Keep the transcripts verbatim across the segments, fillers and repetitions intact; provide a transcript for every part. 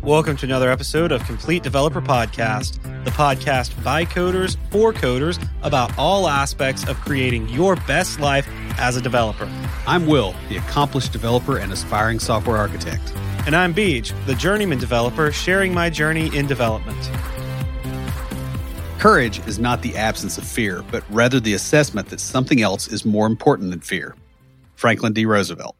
Welcome to another episode of Complete Developer Podcast, the podcast by coders for coders about all aspects of creating your best life as a developer. I'm Will, the accomplished developer and aspiring software architect. And I'm Beej, the journeyman developer sharing my journey in development. Courage is not the absence of fear, but rather the assessment that something else is more important than fear. Franklin D. Roosevelt.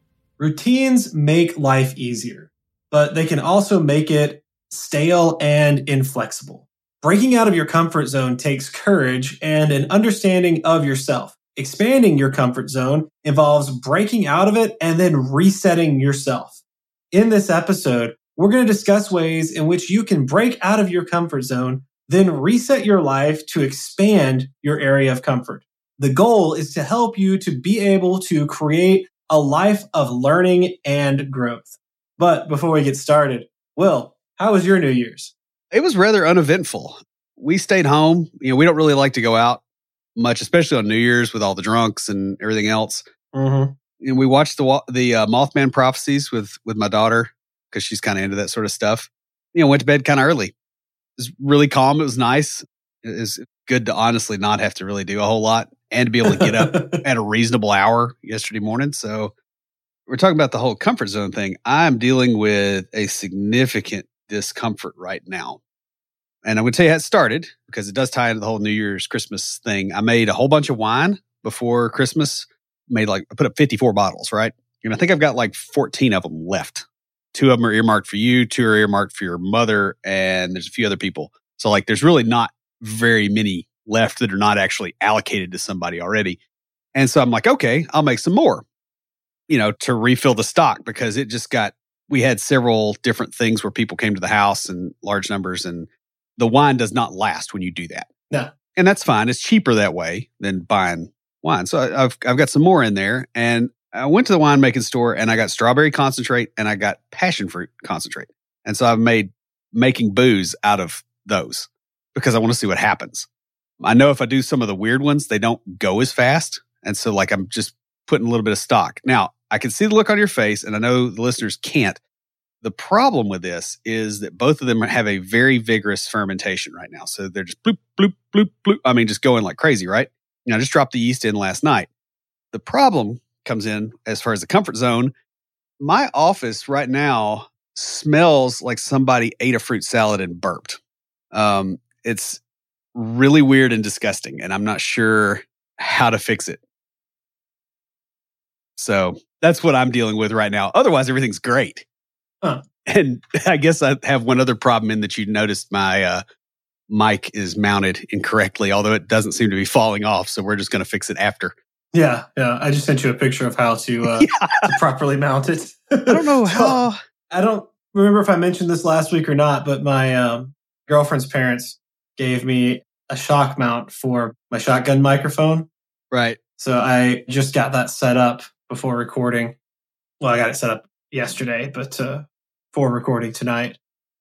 Routines make life easier, but they can also make it stale and inflexible. Breaking out of your comfort zone takes courage and an understanding of yourself. Expanding your comfort zone involves breaking out of it and then resetting yourself. In this episode, we're going to discuss ways in which you can break out of your comfort zone, then reset your life to expand your area of comfort. The goal is to help you to be able to create a life of learning and growth. But before we get started, Will, how was your New Year's? It was rather uneventful. We stayed home. You know, we don't really like to go out much, especially on New Year's with all the drunks and everything else. Mm-hmm. And we watched the the uh, Mothman Prophecies with with my daughter because she's kind of into that sort of stuff. You know, went to bed kind of early. It was really calm. It was nice. It was good to honestly not have to really do a whole lot and to be able to get up at a reasonable hour yesterday morning. So we're talking about the whole comfort zone thing. I'm dealing with a significant discomfort right now. And I'm going to tell you how it started because it does tie into the whole New Year's Christmas thing. I made a whole bunch of wine before Christmas. Made like, I put up fifty-four bottles, right? And I think I've got like fourteen of them left. Two of them are earmarked for you, two are earmarked for your mother, and there's a few other people. So like there's really not very many left that are not actually allocated to somebody already. And so I'm like, okay, I'll make some more, you know, to refill the stock because it just got, we had several different things where people came to the house in large numbers and the wine does not last when you do that. No. And that's fine. It's cheaper that way than buying wine. So I've I've got some more in there. And I went to the winemaking store and I got strawberry concentrate and I got passion fruit concentrate. And so I've made making booze out of those because I want to see what happens. I know if I do some of the weird ones, they don't go as fast. And so like I'm just putting a little bit of stock. Now, I can see the look on your face and I know the listeners can't. The problem with this is that both of them have a very vigorous fermentation right now. So they're just bloop, bloop, bloop, bloop. I mean, just going like crazy, right? You know, I just dropped the yeast in last night. The problem comes in as far as the comfort zone. My office right now smells like somebody ate a fruit salad and burped. Um, it's really weird and disgusting, and I'm not sure how to fix it. So that's what I'm dealing with right now. Otherwise, everything's great. Huh. And I guess I have one other problem in that you noticed my uh, mic is mounted incorrectly, although it doesn't seem to be falling off. So we're just going to fix it after. Yeah, yeah. I just sent you a picture of how to, uh, yeah. to properly mount it. I don't know how. So, I don't remember if I mentioned this last week or not, but my um, girlfriend's parents gave me a shock mount for my shotgun microphone. Right. So I just got that set up before recording. Well, I got it set up yesterday, but uh, for recording tonight.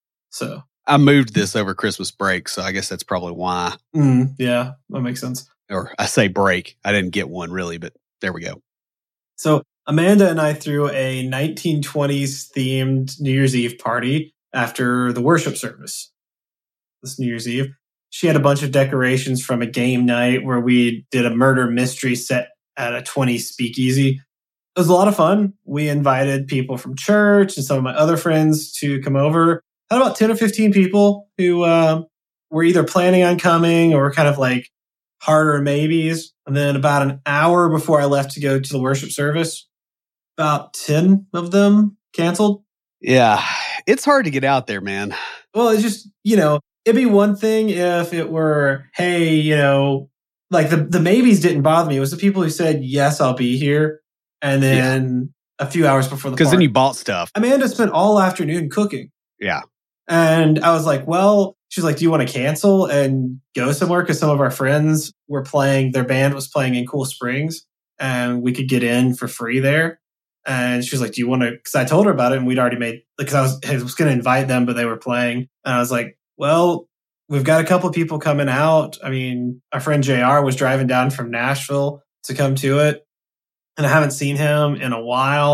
So I moved this over Christmas break, so I guess that's probably why. Mm, yeah, that makes sense. Or I say break. I didn't get one really, but there we go. So Amanda and I threw a nineteen twenties themed New Year's Eve party after the worship service this New Year's Eve. She had a bunch of decorations from a game night where we did a murder mystery set at a twenties speakeasy. It was a lot of fun. We invited people from church and some of my other friends to come over. Had about ten or fifteen people who uh, were either planning on coming or kind of like harder maybes. And then about an hour before I left to go to the worship service, about ten of them canceled. Yeah, it's hard to get out there, man. Well, it's just, you know, it'd be one thing if it were, hey, you know, like the, the maybes didn't bother me. It was the people who said, yes, I'll be here. And then yeah. a few hours before the party. Because then you bought stuff. Amanda spent all afternoon cooking. Yeah. And I was like, well, she's like, do you want to cancel and go somewhere? Because some of our friends were playing, their band was playing in Cool Springs and we could get in for free there. And she was like, do you want to, because I told her about it and we'd already made, because I was, I was going to invite them, but they were playing. And I was like, well, we've got a couple of people coming out. I mean, our friend J R was driving down from Nashville to come to it. And I haven't seen him in a while.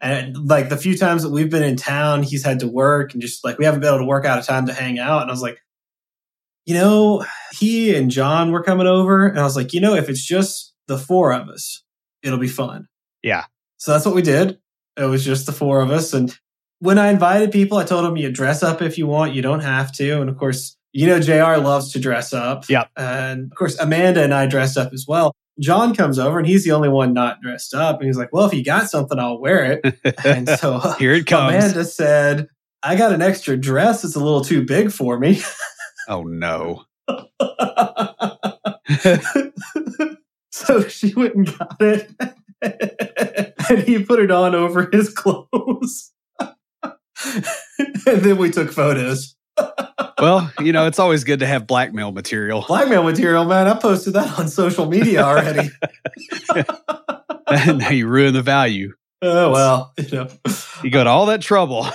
And like the few times that we've been in town, he's had to work and just like we haven't been able to work out a time to hang out. And I was like, you know, he and John were coming over. And I was like, you know, if it's just the four of us, it'll be fun. Yeah. So that's what we did. It was just the four of us. And when I invited people, I told them you dress up if you want. You don't have to. And of course, you know, J R loves to dress up. Yeah. And of course, Amanda and I dressed up as well. John comes over and he's the only one not dressed up. And he's like, well, if you got something, I'll wear it. And so here it comes. Amanda said, I got an extra dress. It's a little too big for me. Oh, no. So she went and got it. And he put it on over his clothes. And then we took photos. Well, you know, it's always good to have blackmail material. Blackmail material, man. I posted that on social media already. Now you ruin the value. Oh, well, you know. You go to all that trouble.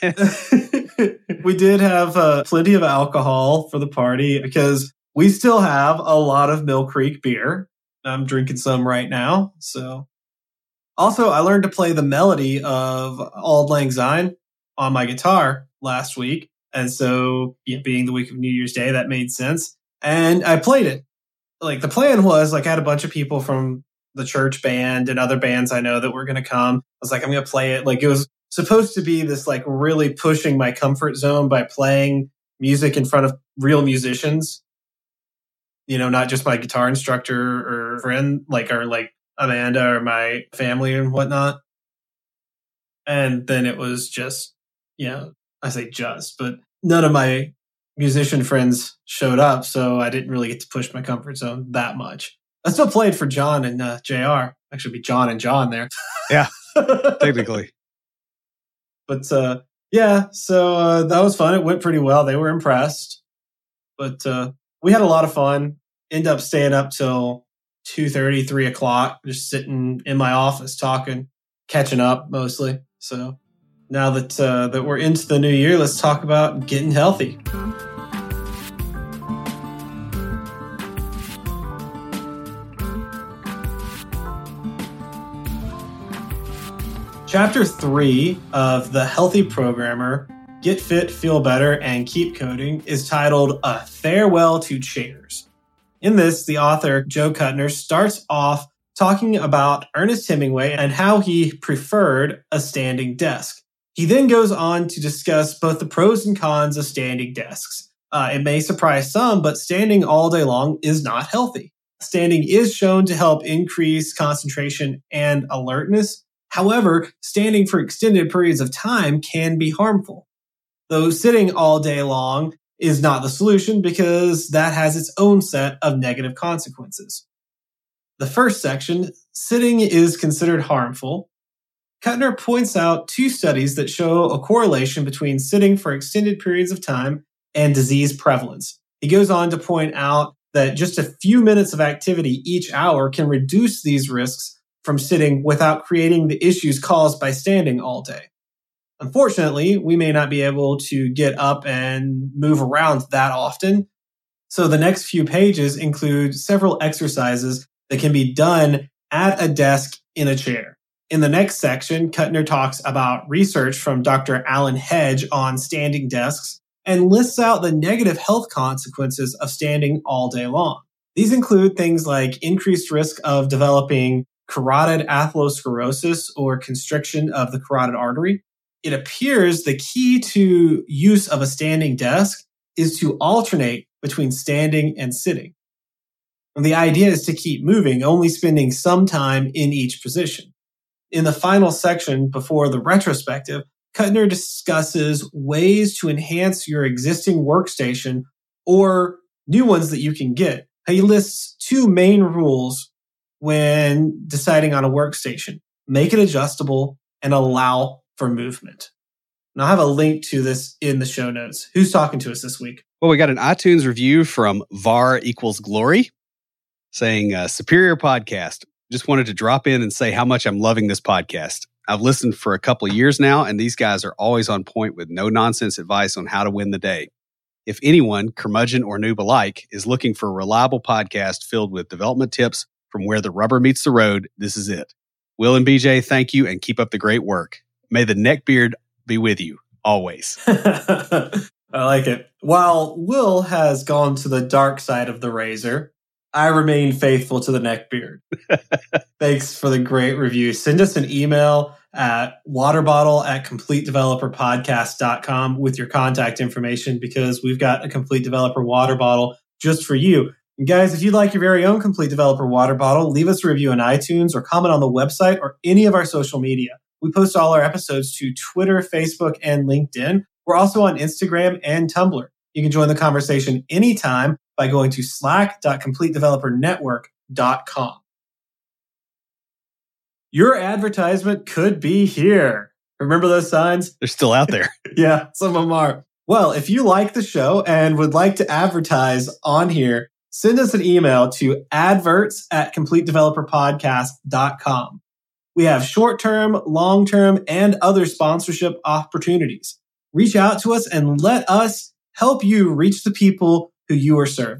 We did have uh, plenty of alcohol for the party because we still have a lot of Mill Creek beer. I'm drinking some right now. So, also, I learned to play the melody of Auld Lang Syne on my guitar last week. And so, yeah, being the week of New Year's Day, that made sense. And I played it. Like, the plan was, like, I had a bunch of people from the church band and other bands I know that were going to come. I was like, I'm going to play it. Like, it was supposed to be this, like, really pushing my comfort zone by playing music in front of real musicians. You know, not just my guitar instructor or friend, like, or like Amanda or my family and whatnot. And then it was just, you know, I say just, but none of my musician friends showed up. So I didn't really get to push my comfort zone that much. I still played for John and uh, J R. Actually, be John and John there. Yeah, technically. But uh, yeah, so uh, that was fun. It went pretty well. They were impressed. But uh, we had a lot of fun. Ended up staying up till two thirty, three o'clock, just sitting in my office talking, catching up mostly. So now that uh, that we're into the new year, let's talk about getting healthy. Chapter three of The Healthy Programmer, Get Fit, Feel Better, and Keep Coding is titled A Farewell to Chairs. In this, the author, Joe Kuttner, starts off talking about Ernest Hemingway and how he preferred a standing desk. He then goes on to discuss both the pros and cons of standing desks. Uh, it may surprise some, but standing all day long is not healthy. Standing is shown to help increase concentration and alertness. However, standing for extended periods of time can be harmful. Though sitting all day long is not the solution because that has its own set of negative consequences. The first section, sitting is considered harmful. Kuttner points out two studies that show a correlation between sitting for extended periods of time and disease prevalence. He goes on to point out that just a few minutes of activity each hour can reduce these risks from sitting without creating the issues caused by standing all day. Unfortunately, we may not be able to get up and move around that often. So the next few pages include several exercises that can be done at a desk in a chair. In the next section, Kuttner talks about research from Doctor Alan Hedge on standing desks and lists out the negative health consequences of standing all day long. These include things like increased risk of developing carotid atherosclerosis or constriction of the carotid artery. It appears the key to use of a standing desk is to alternate between standing and sitting. And the idea is to keep moving, only spending some time in each position. In the final section before the retrospective, Kuttner discusses ways to enhance your existing workstation or new ones that you can get. He lists two main rules when deciding on a workstation. Make it adjustable and allow for movement. And I'll have a link to this in the show notes. Who's talking to us this week? Well, we got an iTunes review from var equals glory saying, uh, superior podcast. Just wanted to drop in and say how much I'm loving this podcast. I've listened for a couple of years now, and these guys are always on point with no-nonsense advice on how to win the day. If anyone, curmudgeon or noob alike, is looking for a reliable podcast filled with development tips from where the rubber meets the road, this is it. Will and B J, thank you and keep up the great work. May the neckbeard be with you always. I like it. While Will has gone to the dark side of the razor, I remain faithful to the neckbeard. Thanks for the great review. Send us an email at waterbottle at complete developer podcast dot com with your contact information, because we've got a Complete Developer water bottle just for you. And guys, if you'd like your very own Complete Developer water bottle, leave us a review on iTunes or comment on the website or any of our social media. We post all our episodes to Twitter, Facebook, and LinkedIn. We're also on Instagram and Tumblr. You can join the conversation anytime by going to slack dot complete developer network dot com. Your advertisement could be here. Remember those signs? They're still out there. Yeah, some of them are. Well, if you like the show and would like to advertise on here, send us an email to adverts at complete developer podcast dot com. We have short-term, long-term, and other sponsorship opportunities. Reach out to us and let us help you reach the people who you are serving.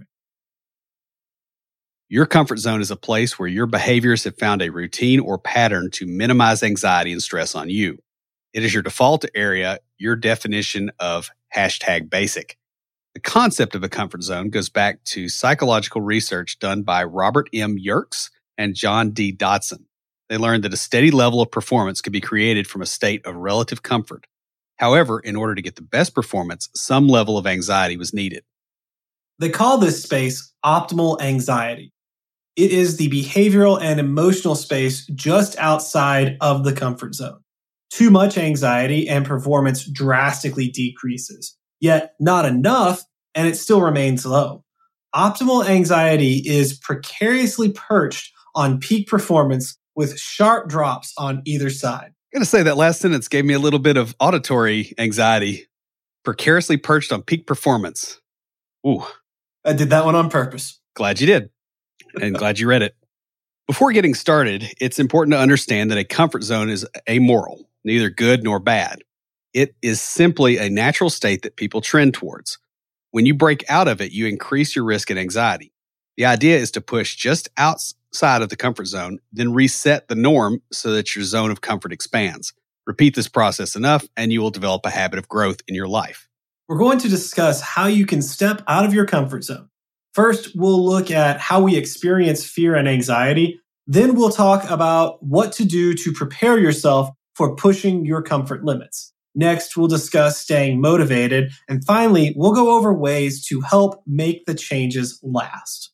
Your comfort zone is a place where your behaviors have found a routine or pattern to minimize anxiety and stress on you. It is your default area, your definition of hashtag basic. The concept of a comfort zone goes back to psychological research done by Robert M. Yerkes and John D. Dodson. They learned that a steady level of performance could be created from a state of relative comfort. However, in order to get the best performance, some level of anxiety was needed. They call this space optimal anxiety. It is the behavioral and emotional space just outside of the comfort zone. Too much anxiety and performance drastically decreases, yet not enough, and it still remains low. Optimal anxiety is precariously perched on peak performance with sharp drops on either side. I gotta say, that last sentence gave me a little bit of auditory anxiety. Precariously perched on peak performance. Ooh. I did that one on purpose. Glad you did. And glad you read it. Before getting started, it's important to understand that a comfort zone is amoral, neither good nor bad. It is simply a natural state that people trend towards. When you break out of it, you increase your risk and anxiety. The idea is to push just outside of the comfort zone, then reset the norm so that your zone of comfort expands. Repeat this process enough, and you will develop a habit of growth in your life. We're going to discuss how you can step out of your comfort zone. First, we'll look at how we experience fear and anxiety. Then we'll talk about what to do to prepare yourself for pushing your comfort limits. Next, we'll discuss staying motivated. And finally, we'll go over ways to help make the changes last.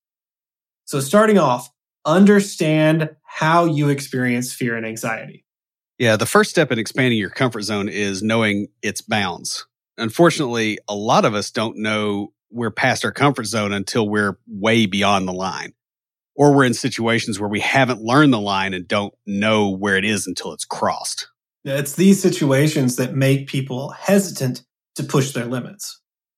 So starting off, understand how you experience fear and anxiety. Yeah, the first step in expanding your comfort zone is knowing its bounds. Unfortunately, a lot of us don't know we're past our comfort zone until we're way beyond the line. Or we're in situations where we haven't learned the line and don't know where it is until it's crossed. It's these situations that make people hesitant to push their limits.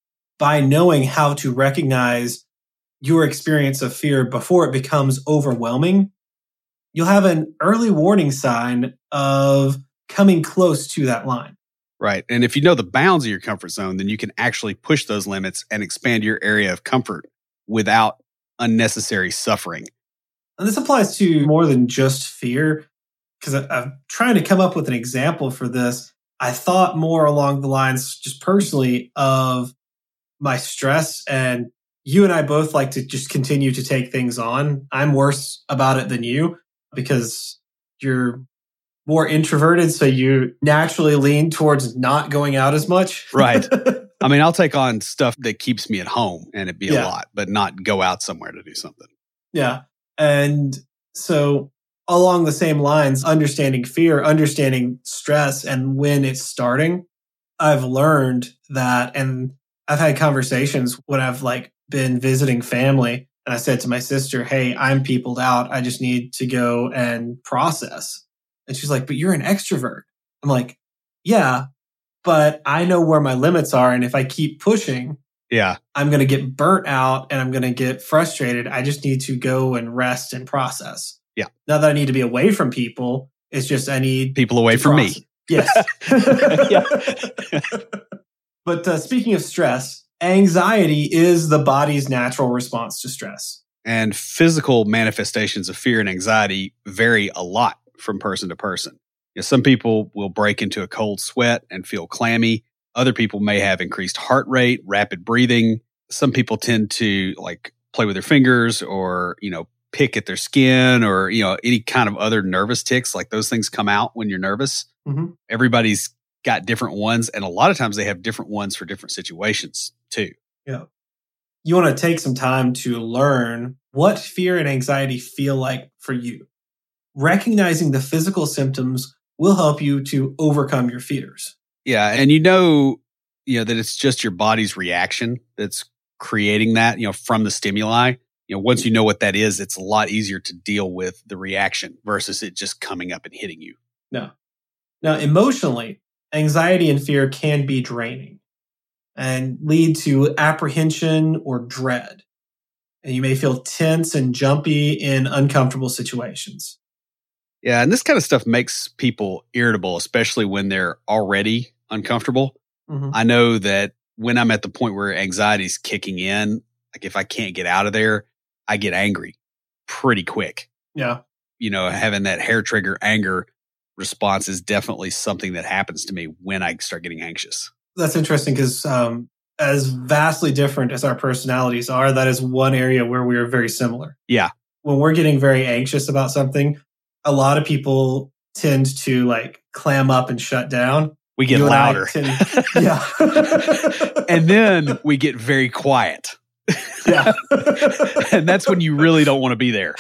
By knowing how to recognize your experience of fear before it becomes overwhelming, you'll have an early warning sign of coming close to that line. Right. And if you know the bounds of your comfort zone, then you can actually push those limits and expand your area of comfort without unnecessary suffering. And this applies to more than just fear, because I'm trying to come up with an example for this. I thought more along the lines, just personally, of my stress. And you and I both like to just continue to take things on. I'm worse about it than you because you're more introverted, so you naturally lean towards not going out as much. Right. I mean, I'll take on stuff that keeps me at home and it'd be Yeah. a lot, but not go out somewhere to do something. Yeah. And so along the same lines, understanding fear, understanding stress and when it's starting, I've learned that, and I've had conversations when I've like been visiting family and I said to my sister, hey, I'm peopled out. I just need to go and process. And she's like, but you're an extrovert. I'm like, yeah, but I know where my limits are. And if I keep pushing, Yeah. I'm going to get burnt out and I'm going to get frustrated. I just need to go and rest and process. Yeah. Not that I need to be away from people. It's just I need People away to from process. me. Yes. Yeah. But uh, speaking of stress, anxiety is the body's natural response to stress. And physical manifestations of fear and anxiety vary a lot from person to person. You know, some people will break into a cold sweat and feel clammy. Other people may have increased heart rate, rapid breathing. Some people tend to like play with their fingers or, you know, pick at their skin or, you know, any kind of other nervous tics. Like those things come out when you're nervous. Mm-hmm. Everybody's got different ones. And a lot of times they have different ones for different situations too. Yeah. You want to take some time to learn what fear and anxiety feel like for you. Recognizing the physical symptoms will help you to overcome your fears. Yeah. And you know, you know, that it's just your body's reaction that's creating that, you know, from the stimuli. You know, once you know what that is, it's a lot easier to deal with the reaction versus it just coming up and hitting you. No. Now, emotionally, anxiety and fear can be draining and lead to apprehension or dread. And you may feel tense and jumpy in uncomfortable situations. Yeah, and this kind of stuff makes people irritable, especially when they're already uncomfortable. Mm-hmm. I know that when I'm at the point where anxiety's kicking in, like if I can't get out of there, I get angry pretty quick. Yeah. You know, having that hair trigger anger response is definitely something that happens to me when I start getting anxious. That's interesting because um, as vastly different as our personalities are, that is one area where we are very similar. Yeah. When we're getting very anxious about something, a lot of people tend to like clam up and shut down. We get You and I louder. tend- yeah. And then we get very quiet. Yeah. And that's when you really don't want to be there.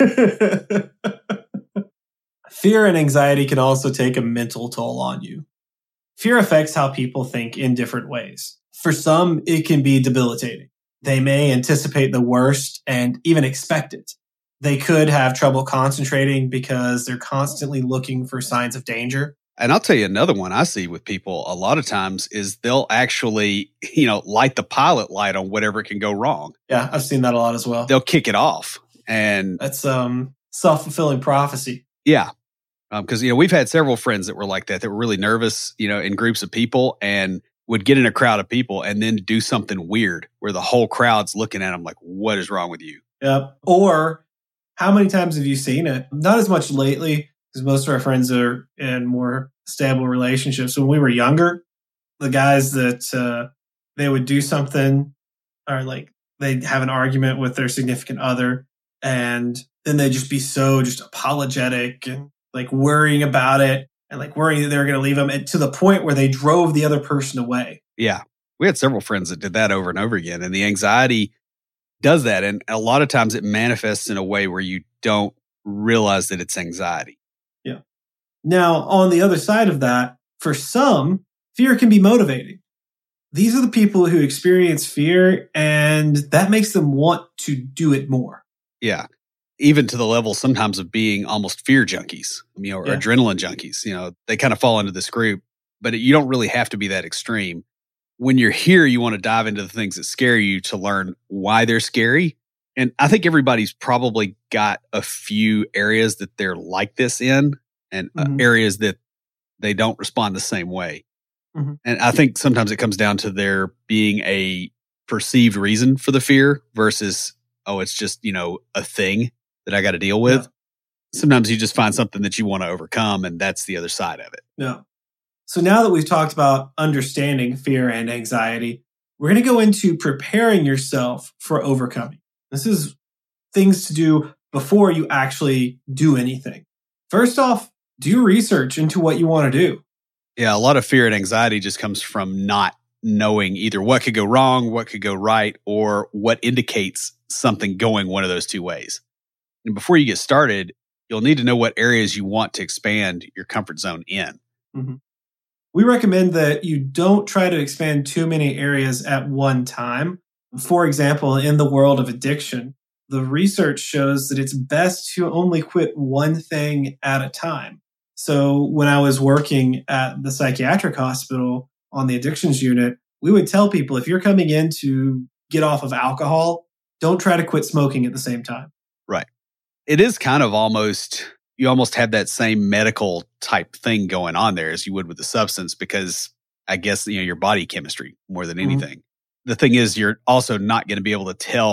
Fear and anxiety can also take a mental toll on you. Fear affects how people think in different ways. For some, it can be debilitating. They may anticipate the worst and even expect it. They could have trouble concentrating because they're constantly looking for signs of danger. And I'll tell you another one I see with people a lot of times is they'll actually, you know, light the pilot light on whatever can go wrong. Yeah, I've seen that a lot as well. They'll kick it off. And That's um, self-fulfilling prophecy. yeah, because, um, you know, we've had several friends that were like that, that were really nervous, you know, in groups of people and would get in a crowd of people and then do something weird where the whole crowd's looking at them like, what is wrong with you? Yep. Or how many times have you seen it? Not as much lately, because most of our friends are in more stable relationships. When we were younger, the guys that uh, they would do something or like they'd have an argument with their significant other and then they'd just be so just apologetic and like worrying about it and like worrying that they were going to leave them and to the point where they drove the other person away. Yeah. We had several friends that did that over and over again. And the anxiety does that. And a lot of times it manifests in a way where you don't realize that it's anxiety. Yeah. Now, on the other side of that, for some, fear can be motivating. These are the people who experience fear and that makes them want to do it more. Yeah. Even to the level sometimes of being almost fear junkies, you know, or Yeah. adrenaline junkies. You know, they kind of fall into this group, but you don't really have to be that extreme. When you're here, you want to dive into the things that scare you to learn why they're scary. And I think everybody's probably got a few areas that they're like this in and uh, Mhm. areas that they don't respond the same way. Mhm. And I think sometimes it comes down to there being a perceived reason for the fear versus, oh, it's just, you know, a thing that I got to deal with. Yeah. Sometimes you just find something that you want to overcome, and that's the other side of it. No. So now that we've talked about understanding fear and anxiety, we're going to go into preparing yourself for overcoming. This is things to do before you actually do anything. First off, do research into what you want to do. Yeah, a lot of fear and anxiety just comes from not knowing either what could go wrong, what could go right, or what indicates something going one of those two ways. And before you get started, you'll need to know what areas you want to expand your comfort zone in. Mm-hmm. We recommend that you don't try to expand too many areas at one time. For example, in the world of addiction, the research shows that it's best to only quit one thing at a time. So when I was working at the psychiatric hospital on the addictions unit, we would tell people if you're coming in to get off of alcohol, don't try to quit smoking at the same time. Right. It is kind of almost, you almost have that same medical type thing going on there as you would with the substance because I guess, you know, your body chemistry more than anything. Mm-hmm. The thing is, you're also not going to be able to tell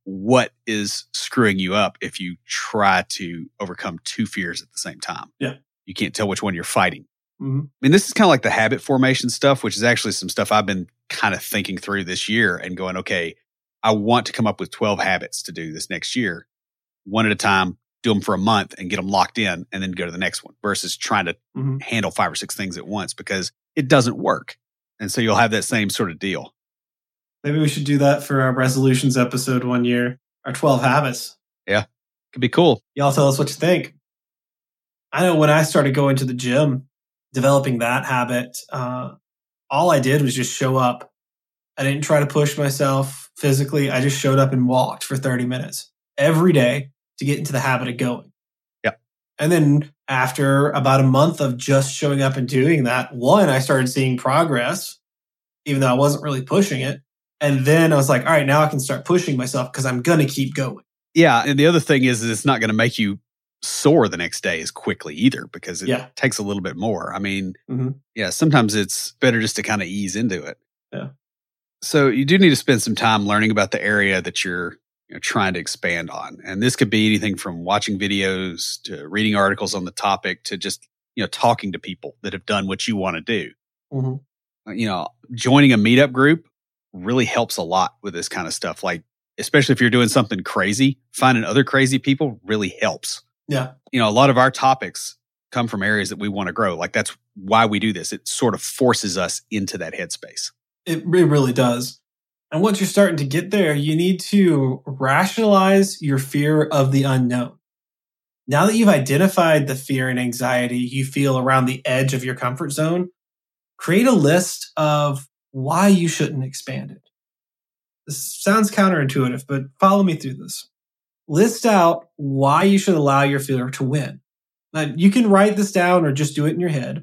what is screwing you up if you try to overcome two fears at the same time. Yeah. You can't tell which one you're fighting. Mm-hmm. I mean, this is kind of like the habit formation stuff, which is actually some stuff I've been kind of thinking through this year and going, okay, I want to come up with twelve habits to do this next year, one at a time, do them for a month and get them locked in and then go to the next one versus trying to Mm-hmm. handle five or six things at once because it doesn't work. And so you'll have that same sort of deal. Maybe we should do that for our resolutions episode one year, our twelve habits. Could be cool. Y'all tell us what you think. I know when I started going to the gym, developing that habit, uh, all I did was just show up. I didn't try to push myself physically. I just showed up and walked for thirty minutes every day to get into the habit of going. Yep. And then after about a month of just showing up and doing that, one, I started seeing progress, even though I wasn't really pushing it. And then I was like, all right, now I can start pushing myself because I'm going to keep going. Yeah. And the other thing is, is it's not going to make you sore the next day as quickly either because it Yeah. takes a little bit more. I mean, Mm-hmm. yeah, sometimes it's better just to kind of ease into it. Yeah. So you do need to spend some time learning about the area that you're you know, trying to expand on. And this could be anything from watching videos to reading articles on the topic to just, you know, talking to people that have done what you want to do. Mm-hmm. You know, joining a meetup group really helps a lot with this kind of stuff. Like, especially if you're doing something crazy, finding other crazy people really helps. Yeah. You know, a lot of our topics come from areas that we want to grow. Like that's why we do this. It sort of forces us into that headspace. It re- really does. And once you're starting to get there, you need to rationalize your fear of the unknown. Now that you've identified the fear and anxiety you feel around the edge of your comfort zone, create a list of why you shouldn't expand it. This sounds counterintuitive, but follow me through this. List out why you should allow your fear to win. Now, you can write this down or just do it in your head.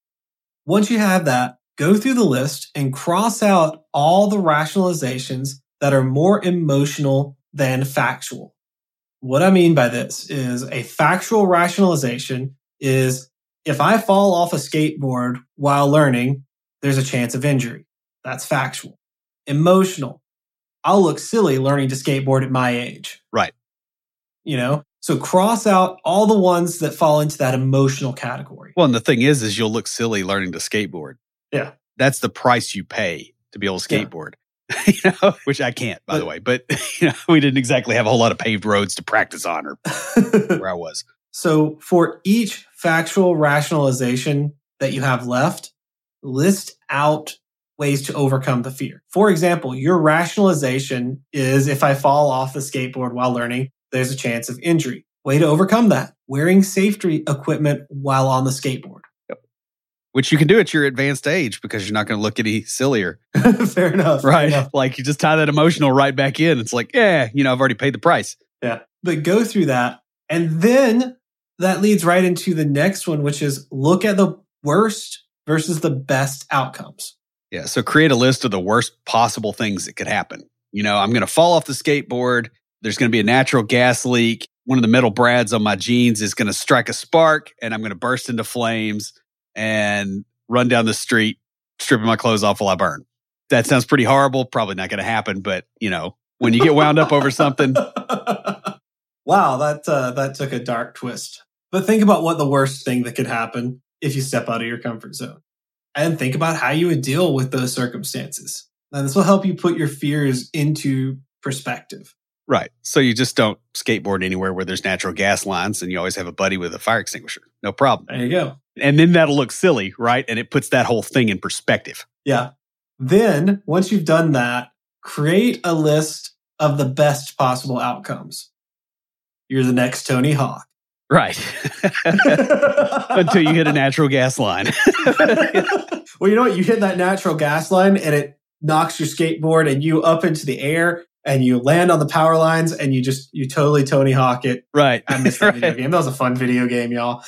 Once you have that, go through the list and cross out all the rationalizations that are more emotional than factual. What I mean by this is a factual rationalization is if I fall off a skateboard while learning, there's a chance of injury. That's factual. Emotional. I'll look silly learning to skateboard at my age. Right. You know, so cross out all the ones that fall into that emotional category. Well, and the thing is, is you'll look silly learning to skateboard. Yeah. That's the price you pay to be able to Yeah. skateboard, you know, which I can't, by But- the way. But you know, we didn't exactly have a whole lot of paved roads to practice on or where I was. So for each factual rationalization that you have left, list out ways to overcome the fear. For example, your rationalization is if I fall off the skateboard while learning, there's a chance of injury. Way to overcome that, wearing safety equipment while on the skateboard. Which you can do at your advanced age because you're not going to look any sillier. Fair enough. fair Right. enough. Like you just tie that emotional right back in. It's like, yeah, you know, I've already paid the price. Yeah. But go through that. And then that leads right into the next one, which is look at the worst versus the best outcomes. Yeah. So create a list of the worst possible things that could happen. You know, I'm going to fall off the skateboard. There's going to be a natural gas leak. One of the metal brads on my jeans is going to strike a spark and I'm going to burst into flames and run down the street, stripping my clothes off while I burn. That sounds pretty horrible. Probably not going to happen. But, you know, when you get wound up over something. Wow, that uh, that took a dark twist. But think about what the worst thing that could happen if you step out of your comfort zone. And think about how you would deal with those circumstances. Now, this will help you put your fears into perspective. Right. So you just don't skateboard anywhere where there's natural gas lines and you always have a buddy with a fire extinguisher. No problem. There you go. And then that'll look silly, right? And it puts that whole thing in perspective. Yeah. Then, once you've done that, create a list of the best possible outcomes. You're the next Tony Hawk. Right. Until you hit a natural gas line. Well, you know what? You hit that natural gas line and it knocks your skateboard and you up into the air and you land on the power lines and you just, you totally Tony Hawk it. Right. I missed that video Right. game. That was a fun video game, y'all.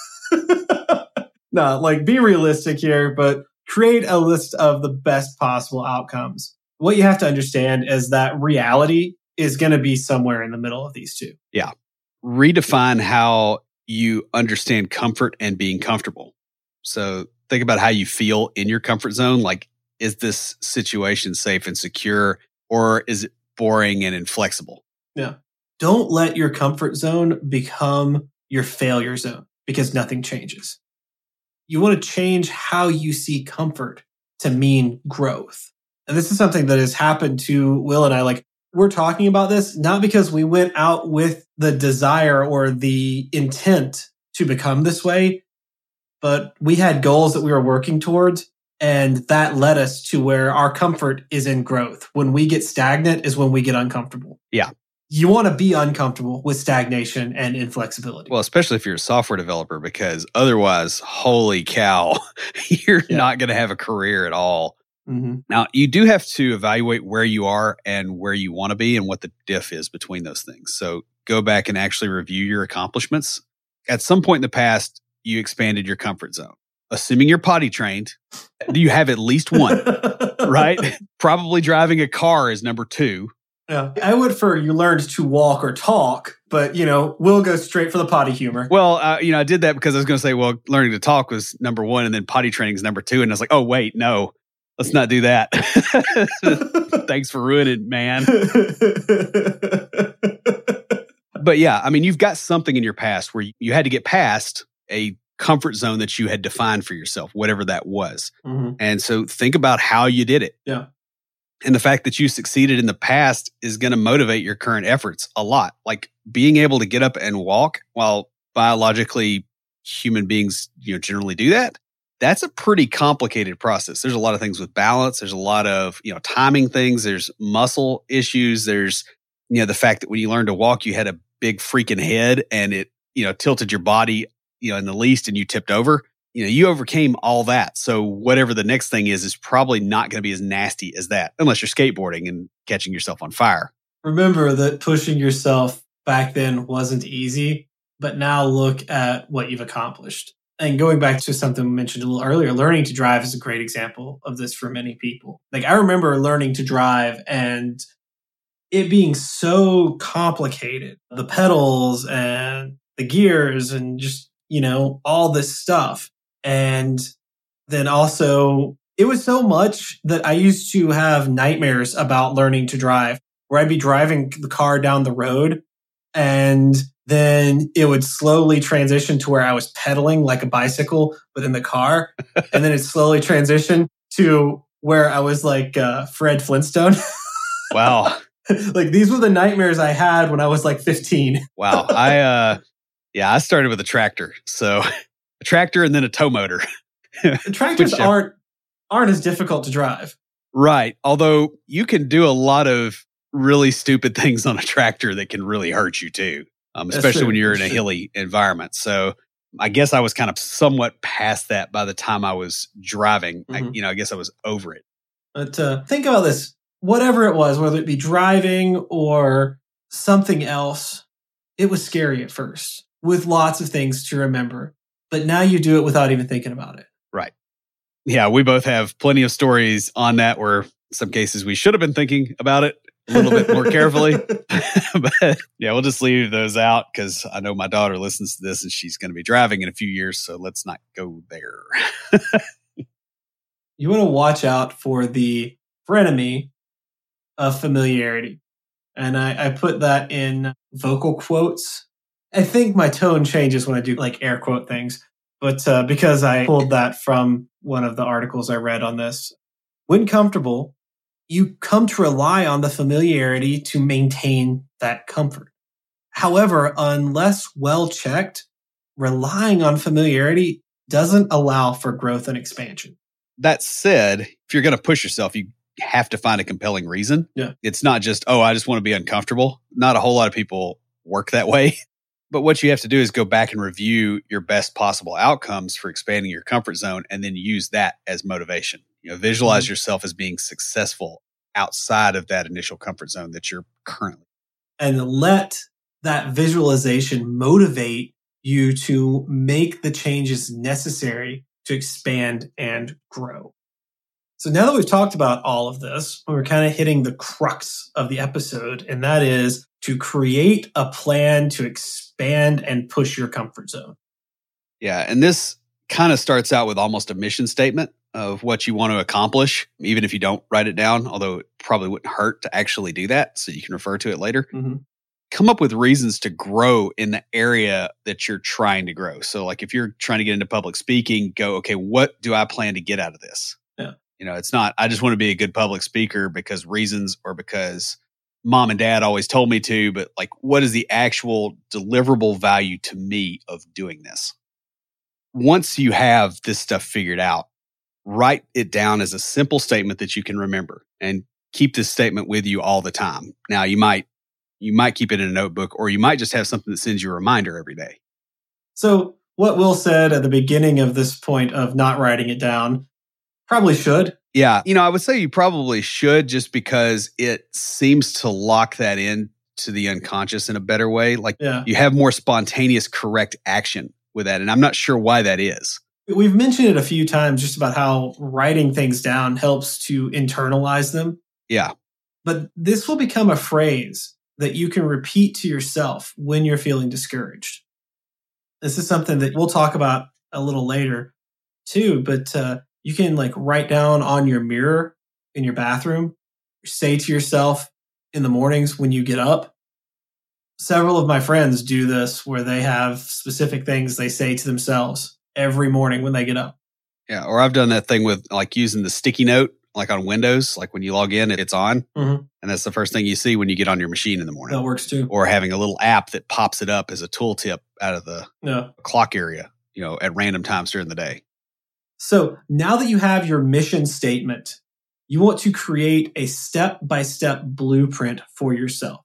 No, like be realistic here, but create a list of the best possible outcomes. What you have to understand is that reality is going to be somewhere in the middle of these two. Redefine how you understand comfort and being comfortable. So think about how you feel in your comfort zone. Like, is this situation safe and secure? Or is it boring and inflexible. Yeah. Don't let your comfort zone become your failure zone because nothing changes. You want to change how you see comfort to mean growth. And this is something that has happened to Will and I. Like, we're talking about this not because we went out with the desire or the intent to become this way, but we had goals that we were working towards. And that led us to where our comfort is in growth. When we get stagnant is when we get uncomfortable. Yeah. You want to be uncomfortable with stagnation and inflexibility. Well, especially if you're a software developer, because otherwise, holy cow, you're yeah. not going to have a career at all. Mm-hmm. Now, you do have to evaluate where you are and where you want to be and what the diff is between those things. So go back and actually review your accomplishments. At some point in the past, you expanded your comfort zone. Assuming you're potty trained, you have at least one, right? Probably driving a car is number two. Yeah, I would for you learned to walk or talk, but, you know, we'll go straight for the potty humor. Well, uh, you know, I did that because I was going to say, well, learning to talk was number one and then potty training is number two. And I was like, oh, wait, no, let's not do that. Thanks for ruining it, man. But yeah, I mean, you've got something in your past where you had to get past a comfort zone that you had defined for yourself, whatever that was. Mm-hmm. And so think about how you did it. Yeah. And the fact that you succeeded in the past is going to motivate your current efforts a lot. Like being able to get up and walk, while biologically human beings, you know, generally do that, that's a pretty complicated process. There's a lot of things with balance. There's a lot of, you know, timing things. There's muscle issues. There's, you know, the fact that when you learned to walk, you had a big freaking head and it, you know, tilted your body, you know, in the least and you tipped over. You know, you overcame all that. So whatever the next thing is, is probably not going to be as nasty as that, unless you're skateboarding and catching yourself on fire. Remember that pushing yourself back then wasn't easy, but now look at what you've accomplished. And going back to something we mentioned a little earlier, learning to drive is a great example of this for many people. Like I remember learning to drive and it being so complicated, the pedals and the gears and just, you know, all this stuff. And then also, it was so much that I used to have nightmares about learning to drive, where I'd be driving the car down the road and then it would slowly transition to where I was pedaling like a bicycle, but in the car. And then it slowly transitioned to where I was like uh, Fred Flintstone. Wow. Like these were the nightmares I had when I was like fifteen. Wow. I, uh, yeah, I started with a tractor. So a tractor and then a tow motor. Tractors aren't aren't as difficult to drive. Right. Although you can do a lot of really stupid things on a tractor that can really hurt you too, um, especially when you're in a hilly environment. So I guess I was kind of somewhat past that by the time I was driving. Mm-hmm. I, you know, I guess I was over it. But uh, think about this. Whatever it was, whether it be driving or something else, it was scary at first with lots of things to remember. But now you do it without even thinking about it. Right. Yeah, we both have plenty of stories on that where in some cases we should have been thinking about it a little bit more carefully. But yeah, we'll just leave those out because I know my daughter listens to this and she's going to be driving in a few years. So let's not go there. You want to watch out for the frenemy of familiarity. And I, I put that in vocal quotes. I think my tone changes when I do like air quote things, but uh, because I pulled that from one of the articles I read on this. When comfortable, you come to rely on the familiarity to maintain that comfort. However, unless well checked, relying on familiarity doesn't allow for growth and expansion. That said, if you're going to push yourself, you have to find a compelling reason. Yeah. It's not just, oh, I just want to be uncomfortable. Not a whole lot of people work that way. But what you have to do is go back and review your best possible outcomes for expanding your comfort zone and then use that as motivation. You know, visualize mm-hmm. yourself as being successful outside of that initial comfort zone that you're currently. And let that visualization motivate you to make the changes necessary to expand and grow. So now that we've talked about all of this, we're kind of hitting the crux of the episode, and that is to create a plan to expand and push your comfort zone. Yeah, and this kind of starts out with almost a mission statement. of what you want to accomplish, even if you don't write it down, although it probably wouldn't hurt to actually do that so you can refer to it later. Mm-hmm. Come up with reasons to grow in the area that you're trying to grow. So like if you're trying to get into public speaking, go, okay, what do I plan to get out of this? Yeah. You know, it's not, I just want to be a good public speaker because reasons or because mom and dad always told me to, but like, what is the actual deliverable value to me of doing this? Once you have this stuff figured out, write it down as a simple statement that you can remember and keep this statement with you all the time. Now you might, you might keep it in a notebook, or you might just have something that sends you a reminder every day. So what Will said at the beginning of this point of not writing it down, probably should. Yeah. You know, I would say you probably should, just because it seems to lock that in to the unconscious in a better way. Like yeah. you have more spontaneous correct action with that. And I'm not sure why that is. We've mentioned it a few times just about how writing things down helps to internalize them. Yeah. But this will become a phrase that you can repeat to yourself when you're feeling discouraged. This is something that we'll talk about a little later too, but uh, you can like write down on your mirror in your bathroom, say to yourself in the mornings when you get up. Several of my friends do this where they have specific things they say to themselves every morning when they get up. Yeah. Or I've done that thing with like using the sticky note, like on Windows, like when you log in, it's on. Mm-hmm. And that's the first thing you see when you get on your machine in the morning. That works too. Or having a little app that pops it up as a tooltip out of the yeah. clock area, you know, at random times during the day. So now that you have your mission statement, you want to create a step-by-step blueprint for yourself.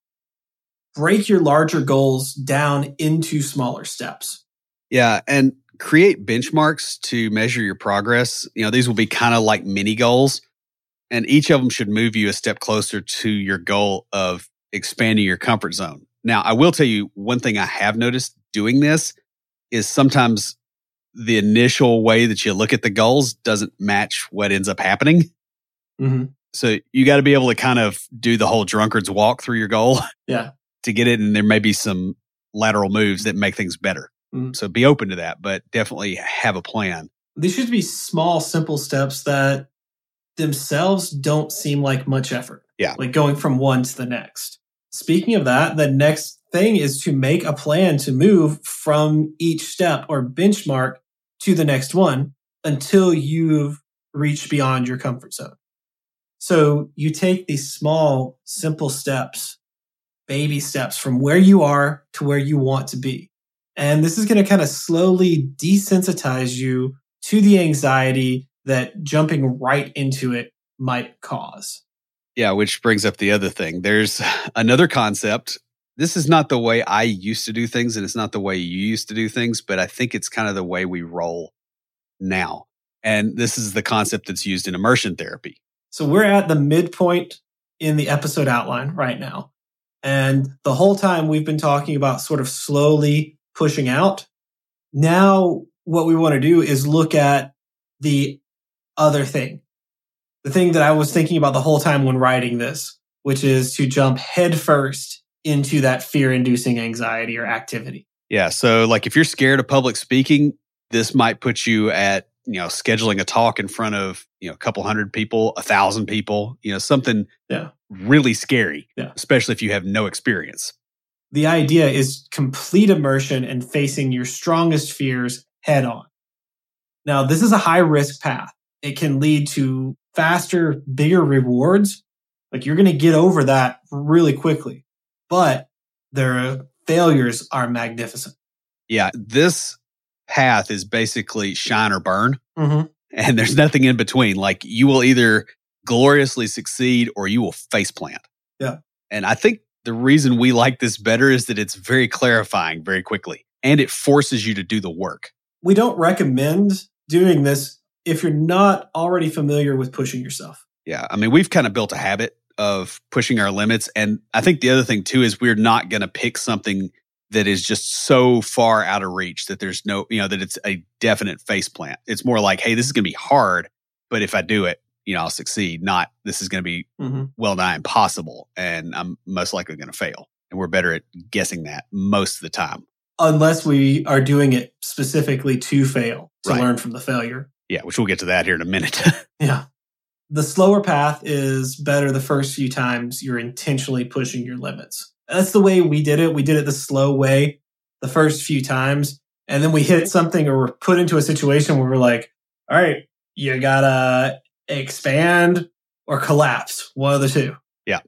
Break your larger goals down into smaller steps. Yeah. And create benchmarks to measure your progress. You know, these will be kind of like mini goals. And each of them should move you a step closer to your goal of expanding your comfort zone. Now, I will tell you one thing I have noticed doing this is sometimes the initial way that you look at the goals doesn't match what ends up happening. Mm-hmm. So you got to be able to kind of do the whole drunkard's walk through your goal yeah. to get it. And there may be some lateral moves that make things better. Mm-hmm. So be open to that, but definitely have a plan. These should be small, simple steps that themselves don't seem like much effort. Yeah. Like going from one to the next. Speaking of that, the next thing is to make a plan to move from each step or benchmark to the next one until you've reached beyond your comfort zone. So you take these small, simple steps, baby steps from where you are to where you want to be. And this is going to kind of slowly desensitize you to the anxiety that jumping right into it might cause. Yeah, which brings up the other thing. There's another concept. This is not the way I used to do things, and it's not the way you used to do things, but I think it's kind of the way we roll now. And this is the concept that's used in immersion therapy. So we're at the midpoint in the episode outline right now. And the whole time we've been talking about sort of slowly pushing out. Now what we want to do is look at the other thing. The thing that I was thinking about the whole time when writing this, which is to jump headfirst into that fear-inducing anxiety or activity. Yeah. So like if you're scared of public speaking, this might put you at, you know, scheduling a talk in front of, you know, a couple hundred people, a thousand people, you know, something yeah. really scary, yeah. especially if you have no experience. The idea is complete immersion and facing your strongest fears head on. Now, this is a high risk path. It can lead to faster, bigger rewards. Like you're going to get over that really quickly, but their failures are magnificent. Yeah. This path is basically shine or burn. Mm-hmm. And there's nothing in between. Like you will either gloriously succeed or you will faceplant. Yeah. And I think the reason we like this better is that it's very clarifying very quickly and it forces you to do the work. We don't recommend doing this if you're not already familiar with pushing yourself. Yeah. I mean, we've kind of built a habit of pushing our limits. And I think the other thing too is we're not going to pick something that is just so far out of reach that there's no, you know, that it's a definite faceplant. It's more like, hey, this is going to be hard, but if I do it, you know, I'll succeed. Not this is going to be mm-hmm. well nigh impossible and I'm most likely going to fail. And we're better at guessing that most of the time. Unless we are doing it specifically to fail, to right. learn from the failure. Yeah, which we'll get to that here in a minute. Yeah. The slower path is better the first few times you're intentionally pushing your limits. That's the way we did it. We did it the slow way the first few times. And then we hit something or we're put into a situation where we're like, all right, you gotta expand or collapse. One of the two. Yeah.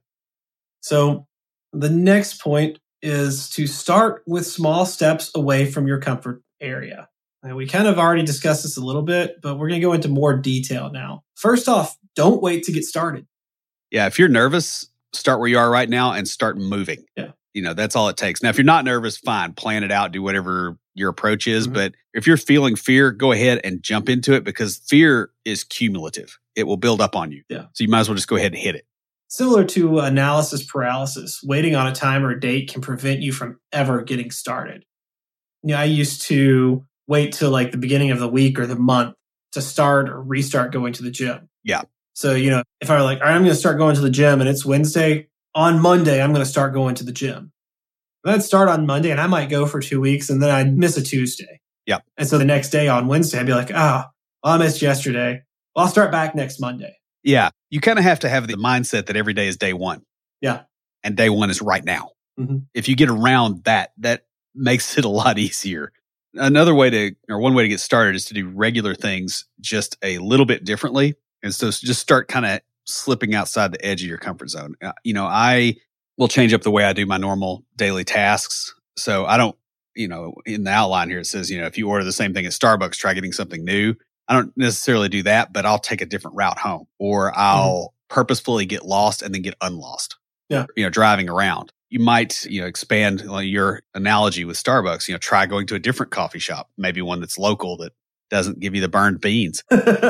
So the next point is to start with small steps away from your comfort area. And we kind of already discussed this a little bit, but we're going to go into more detail now. First off, don't wait to get started. Yeah, if you're nervous, start where you are right now and start moving. Yeah. You know, that's all it takes. Now, if you're not nervous, fine, plan it out, do whatever your approach is. Mhm. But if you're feeling fear, go ahead and jump into it because fear is cumulative. It will build up on you. Yeah. So you might as well just go ahead and hit it. Similar to analysis paralysis, waiting on a time or a date can prevent you from ever getting started. You know, I used to wait till like the beginning of the week or the month to start or restart going to the gym. Yeah. So, you know, if I were like, all right, I'm going to start going to the gym and it's Wednesday, on Monday, I'm going to start going to the gym. And I'd start on Monday and I might go for two weeks and then I'd miss a Tuesday. Yeah. And so the next day on Wednesday, I'd be like, ah, oh, well, I missed yesterday. Well, I'll start back next Monday. Yeah. You kind of have to have the mindset that every day is day one. Yeah. And day one is right now. Mm-hmm. If you get around that, that makes it a lot easier. Another way to, or one way to get started is to do regular things just a little bit differently. And so just start kind of slipping outside the edge of your comfort zone. Uh, you know, I will change up the way I do my normal daily tasks. So I don't, you know, in the outline here, it says, you know, if you order the same thing at Starbucks, try getting something new. I don't necessarily do that, but I'll take a different route home or I'll mm-hmm. purposefully get lost and then get unlost. Yeah. You know, driving around. You might, you know, expand like your analogy with Starbucks, you know, try going to a different coffee shop, maybe one that's local that doesn't give you the burned beans.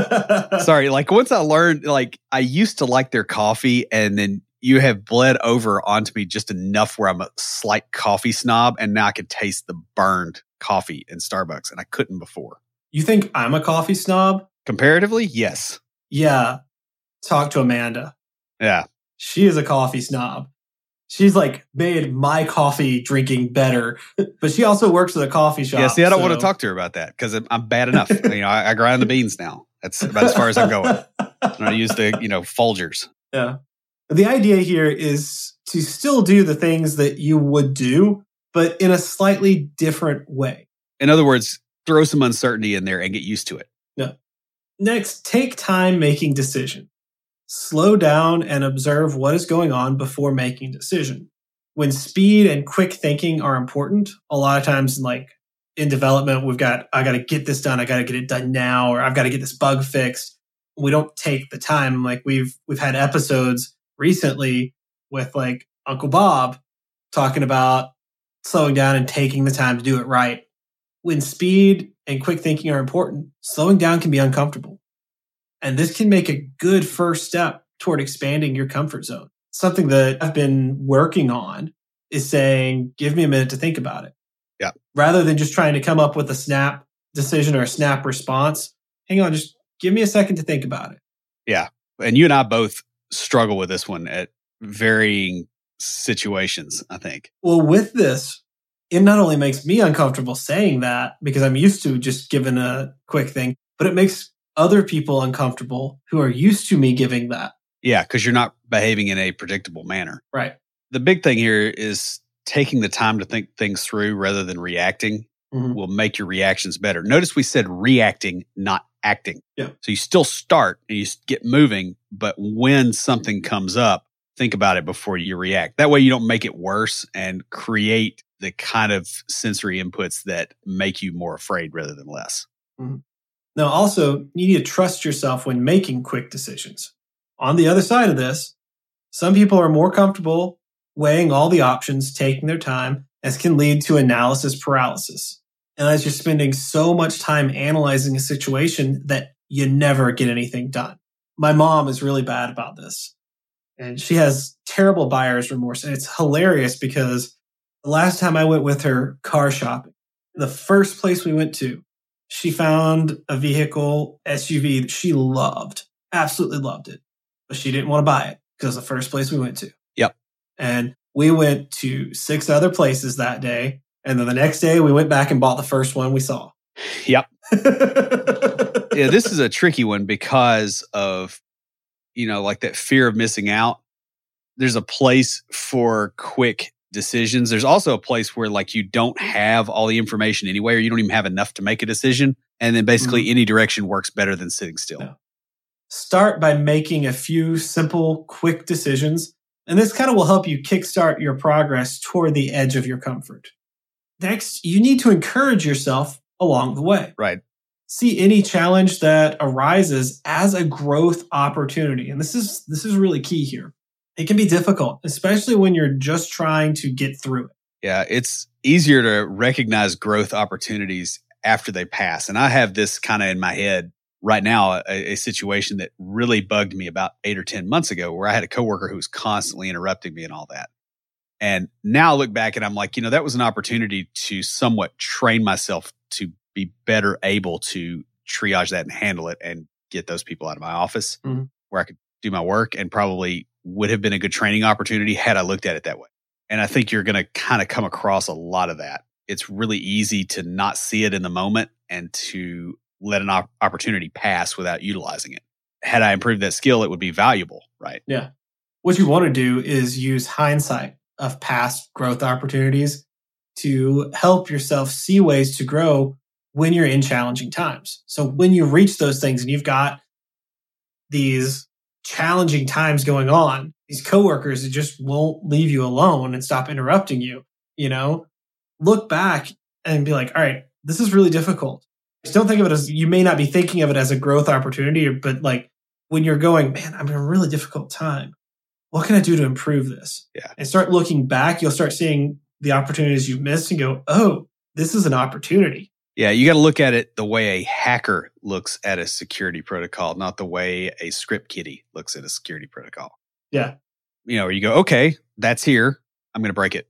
Sorry. Like once I learned, like I used to like their coffee and then you have bled over onto me just enough where I'm a slight coffee snob and now I can taste the burned coffee in Starbucks and I couldn't before. You think I'm a coffee snob? Comparatively, yes. Yeah. Talk to Amanda. Yeah. She is a coffee snob. She's like made my coffee drinking better, but she also works at a coffee shop. Yeah, see, I don't so. want to talk to her about that because I'm bad enough. you know, I, I grind the beans now. That's about as far as I'm going. And I use the, you know, Folgers. Yeah. The idea here is to still do the things that you would do, but in a slightly different way. In other words, throw some uncertainty in there and get used to it. Yeah. Next, take time making decisions. Slow down and observe what is going on before making a decision. When speed and quick thinking are important, a lot of times like in development, we've got, I got to get this done. I got to get it done now, or I've got to get this bug fixed. We don't take the time. Like we've, we've had episodes recently with like Uncle Bob talking about slowing down and taking the time to do it right. When speed and quick thinking are important, slowing down can be uncomfortable. And this can make a good first step toward expanding your comfort zone. Something that I've been working on is saying, give me a minute to think about it. Yeah. Rather than just trying to come up with a snap decision or a snap response, hang on, just give me a second to think about it. Yeah. And you and I both struggle with this one at varying situations, I think. Well, with this, it not only makes me uncomfortable saying that because I'm used to just giving a quick thing, but it makes other people uncomfortable who are used to me giving that. Yeah, because you're not behaving in a predictable manner. Right. The big thing here is taking the time to think things through rather than reacting mm-hmm. will make your reactions better. Notice we said reacting, not acting. Yeah. So you still start and you get moving, but when something comes up, think about it before you react. That way you don't make it worse and create the kind of sensory inputs that make you more afraid rather than less. Mm-hmm. Now, also, you need to trust yourself when making quick decisions. On the other side of this, some people are more comfortable weighing all the options, taking their time, as can lead to analysis paralysis. And as you're spending so much time analyzing a situation that you never get anything done. My mom is really bad about this. And she has terrible buyer's remorse. And it's hilarious because the last time I went with her car shopping, the first place we went to, she found a vehicle, S U V, that she loved, absolutely loved it. But she didn't want to buy it because it was the first place we went to. Yep. And we went to six other places that day. And then the next day we went back and bought the first one we saw. Yep. Yeah, this is a tricky one because of, you know, like that fear of missing out. There's a place for quick decisions. There's also a place where like you don't have all the information anyway, or you don't even have enough to make a decision. And then basically mm-hmm. any direction works better than sitting still. No. Start by making a few simple, quick decisions. And this kind of will help you kickstart your progress toward the edge of your comfort. Next, you need to encourage yourself along the way. Right. See any challenge that arises as a growth opportunity. And this is this is really key here. It can be difficult, especially when you're just trying to get through it. Yeah, it's easier to recognize growth opportunities after they pass. And I have this kind of in my head right now, a, a situation that really bugged me about eight or ten months ago where I had a coworker who was constantly interrupting me and all that. And now I look back and I'm like, you know, that was an opportunity to somewhat train myself to be better able to triage that and handle it and get those people out of my office mm-hmm. where I could do my work, and probably would have been a good training opportunity had I looked at it that way. And I think you're going to kind of come across a lot of that. It's really easy to not see it in the moment and to let an op- opportunity pass without utilizing it. Had I improved that skill, it would be valuable, right? Yeah. What you want to do is use hindsight of past growth opportunities to help yourself see ways to grow when you're in challenging times. So when you reach those things and you've got these challenging times going on, these coworkers that just won't leave you alone and stop interrupting you, you know, look back and be like, all right, this is really difficult. Just don't think of it as, you may not be thinking of it as a growth opportunity, but like when you're going, man, I'm in a really difficult time. What can I do to improve this? Yeah. And start looking back, you'll start seeing the opportunities you've missed and go, oh, this is an opportunity. Yeah, you got to look at it the way a hacker looks at a security protocol, not the way a script kiddie looks at a security protocol. Yeah. You know, where you go, okay, that's here. I'm going to break it.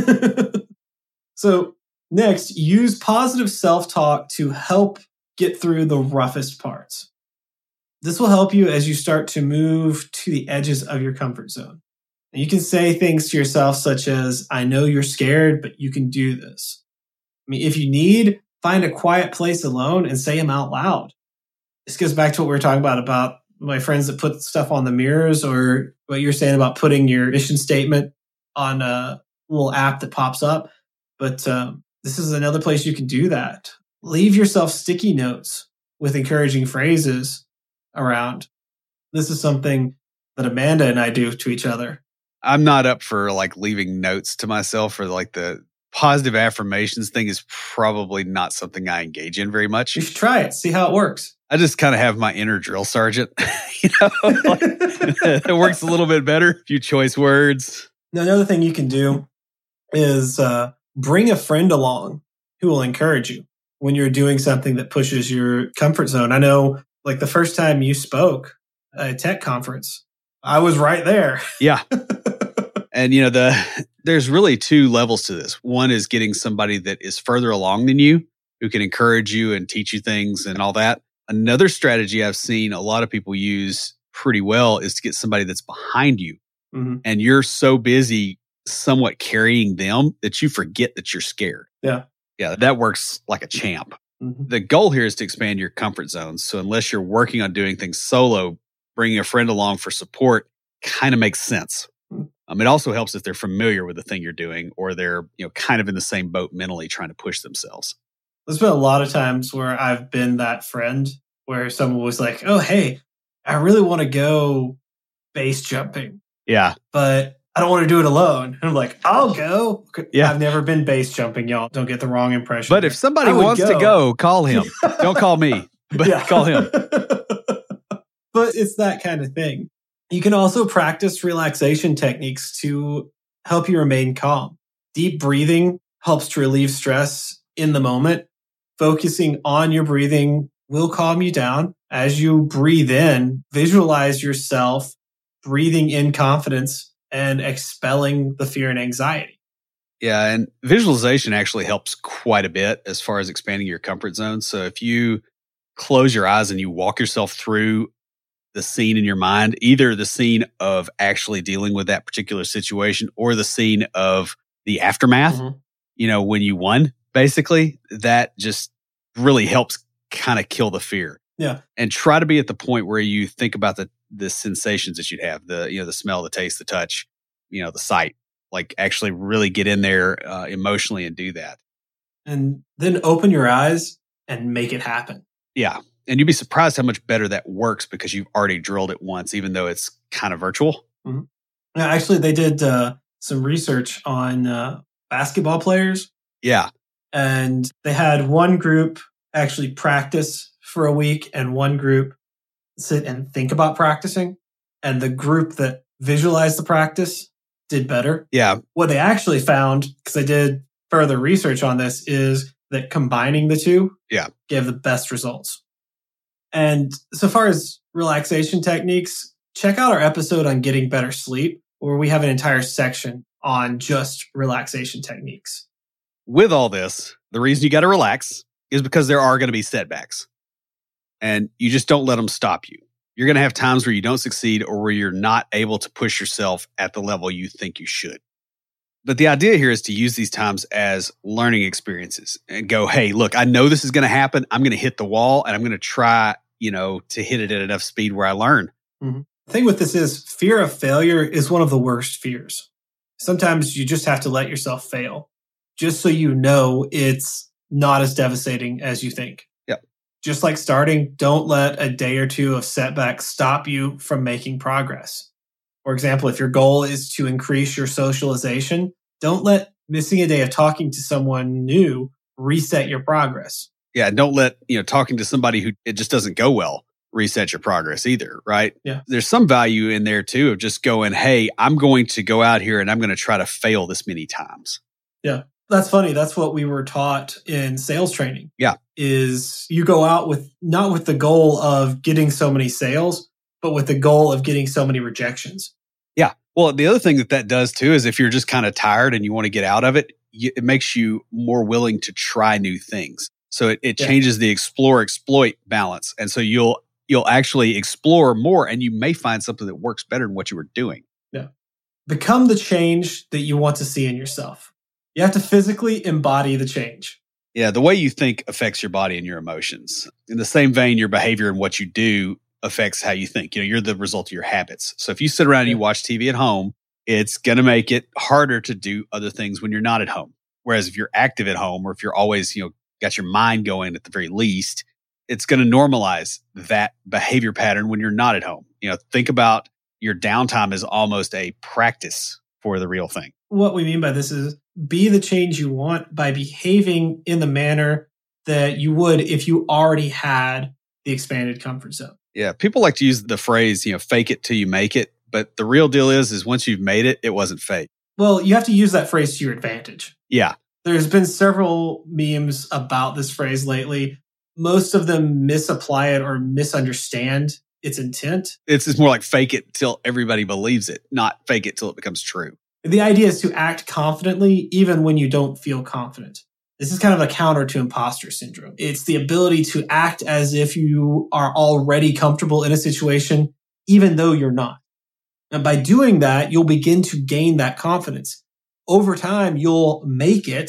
So next, use positive self-talk to help get through the roughest parts. This will help you as you start to move to the edges of your comfort zone. And you can say things to yourself such as, I know you're scared, but you can do this. I mean, if you need, find a quiet place alone and say them out loud. This goes back to what we were talking about, about my friends that put stuff on the mirrors, or what you're saying about putting your mission statement on a little app that pops up. But um, this is another place you can do that. Leave yourself sticky notes with encouraging phrases around. This is something that Amanda and I do to each other. I'm not up for like leaving notes to myself, or like the positive affirmations thing is probably not something I engage in very much. You should try it. See how it works. I just kind of have my inner drill sergeant. you know, like, it works a little bit better. A few choice words. Now, another thing you can do is uh, bring a friend along who will encourage you when you're doing something that pushes your comfort zone. I know, like the first time you spoke at a tech conference, I was right there. Yeah. And, you know, the there's really two levels to this. One is getting somebody that is further along than you, who can encourage you and teach you things and all that. Another strategy I've seen a lot of people use pretty well is to get somebody that's behind you. Mm-hmm. And you're so busy somewhat carrying them that you forget that you're scared. Yeah. Yeah, that works like a champ. Mm-hmm. The goal here is to expand your comfort zones. So unless you're working on doing things solo, bringing a friend along for support kind of makes sense. Um, it also helps if they're familiar with the thing you're doing, or they're, you know, kind of in the same boat mentally trying to push themselves. There's been a lot of times where I've been that friend where someone was like, oh, hey, I really want to go base jumping. Yeah. But I don't want to do it alone. And I'm like, I'll go. Yeah. I've never been base jumping, y'all. Don't get the wrong impression. But if somebody wants go. to go, call him. Don't call me, but yeah. call him. But it's that kind of thing. You can also practice relaxation techniques to help you remain calm. Deep breathing helps to relieve stress in the moment. Focusing on your breathing will calm you down. As you breathe in, visualize yourself breathing in confidence and expelling the fear and anxiety. Yeah, and visualization actually helps quite a bit as far as expanding your comfort zone. So if you close your eyes and you walk yourself through the scene in your mind, either the scene of actually dealing with that particular situation or the scene of the aftermath, mm-hmm. you know, when you won, basically, that just really helps kind of kill the fear. Yeah. And try to be at the point where you think about the the sensations that you'd have, the, you know, the smell, the taste, the touch, you know, the sight, like actually really get in there uh, emotionally and do that. And then open your eyes and make it happen. Yeah. And you'd be surprised how much better that works because you've already drilled it once, even though it's kind of virtual. Mm-hmm. Now, actually, they did uh, some research on uh, basketball players. Yeah. And they had one group actually practice for a week and one group sit and think about practicing. And the group that visualized the practice did better. Yeah. What they actually found, because I did further research on this, is that combining the two yeah. gave the best results. And so far as relaxation techniques, check out our episode on getting better sleep, where we have an entire section on just relaxation techniques. With all this, the reason you got to relax is because there are going to be setbacks. And you just don't let them stop you. You're going to have times where you don't succeed or where you're not able to push yourself at the level you think you should. But the idea here is to use these times as learning experiences and go, hey, look, I know this is going to happen. I'm going to hit the wall and I'm going to try, you know, to hit it at enough speed where I learn. Mm-hmm. The thing with this is fear of failure is one of the worst fears. Sometimes you just have to let yourself fail, just so you know it's not as devastating as you think. Yep. Just like starting, don't let a day or two of setbacks stop you from making progress. For example, if your goal is to increase your socialization, don't let missing a day of talking to someone new reset your progress. Yeah, don't let, you know, talking to somebody who it just doesn't go well reset your progress either, right? Yeah. There's some value in there too of just going, hey, I'm going to go out here and I'm going to try to fail this many times. Yeah. That's funny. That's what we were taught in sales training. Yeah. Is you go out with not with the goal of getting so many sales, but with the goal of getting so many rejections. Yeah. Well, the other thing that that does too is if you're just kind of tired and you want to get out of it, you, it makes you more willing to try new things. So it, it Yeah. changes the explore exploit balance. And so you'll you'll actually explore more and you may find something that works better than what you were doing. Yeah. Become the change that you want to see in yourself. You have to physically embody the change. Yeah, the way you think affects your body and your emotions. In the same vein, your behavior and what you do affects how you think. You know, you're the result of your habits. So if you sit around and you watch T V at home, it's going to make it harder to do other things when you're not at home. Whereas if you're active at home or if you're always, you know, got your mind going at the very least, it's going to normalize that behavior pattern when you're not at home. You know, think about your downtime as almost a practice for the real thing. What we mean by this is be the change you want by behaving in the manner that you would if you already had the expanded comfort zone. Yeah, people like to use the phrase, you know, fake it till you make it. But the real deal is, is once you've made it, it wasn't fake. Well, you have to use that phrase to your advantage. Yeah. There's been several memes about this phrase lately. Most of them misapply it or misunderstand its intent. It's, it's more like fake it till everybody believes it, not fake it till it becomes true. The idea is to act confidently even when you don't feel confident. This is kind of a counter to imposter syndrome. It's the ability to act as if you are already comfortable in a situation, even though you're not. And by doing that, you'll begin to gain that confidence. Over time, you'll make it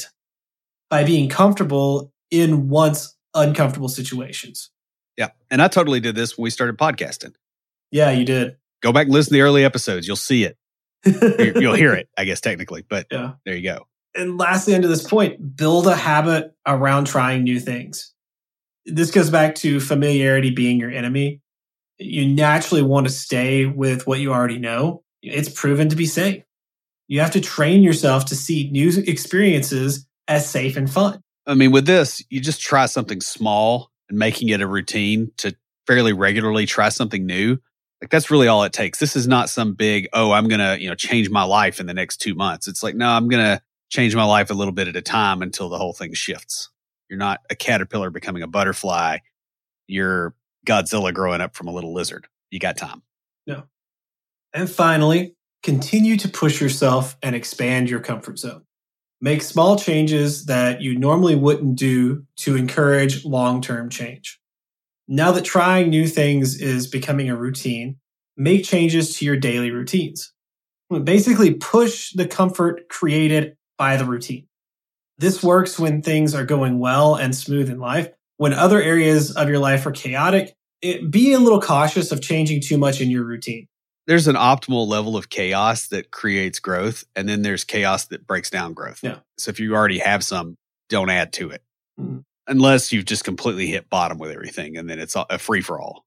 by being comfortable in once uncomfortable situations. Yeah. And I totally did this when we started podcasting. Yeah, you did. Go back and listen to the early episodes. You'll see it. You'll hear it, I guess, technically. But yeah. There you go. And lastly, into this point, build a habit around trying new things. This goes back to familiarity being your enemy. You naturally want to stay with what you already know. It's proven to be safe. You have to train yourself to see new experiences as safe and fun. I mean, with this, you just try something small and making it a routine to fairly regularly try something new. Like that's really all it takes. This is not some big, oh, I'm going to, you know, change my life in the next two months. It's like, no, I'm going to change my life a little bit at a time until the whole thing shifts. You're not a caterpillar becoming a butterfly. You're Godzilla growing up from a little lizard. You got time. Yeah. And finally, continue to push yourself and expand your comfort zone. Make small changes that you normally wouldn't do to encourage long-term change. Now that trying new things is becoming a routine, make changes to your daily routines. Basically, push the comfort created by the routine. This works when things are going well and smooth in life, When other areas of your life are chaotic, it, be a little cautious of changing too much in your routine. There's an optimal level of chaos that creates growth, and then there's chaos that breaks down growth. Yeah. So if you already have some, don't add to it. Mm-hmm. Unless you've just completely hit bottom with everything, and then it's a free-for-all.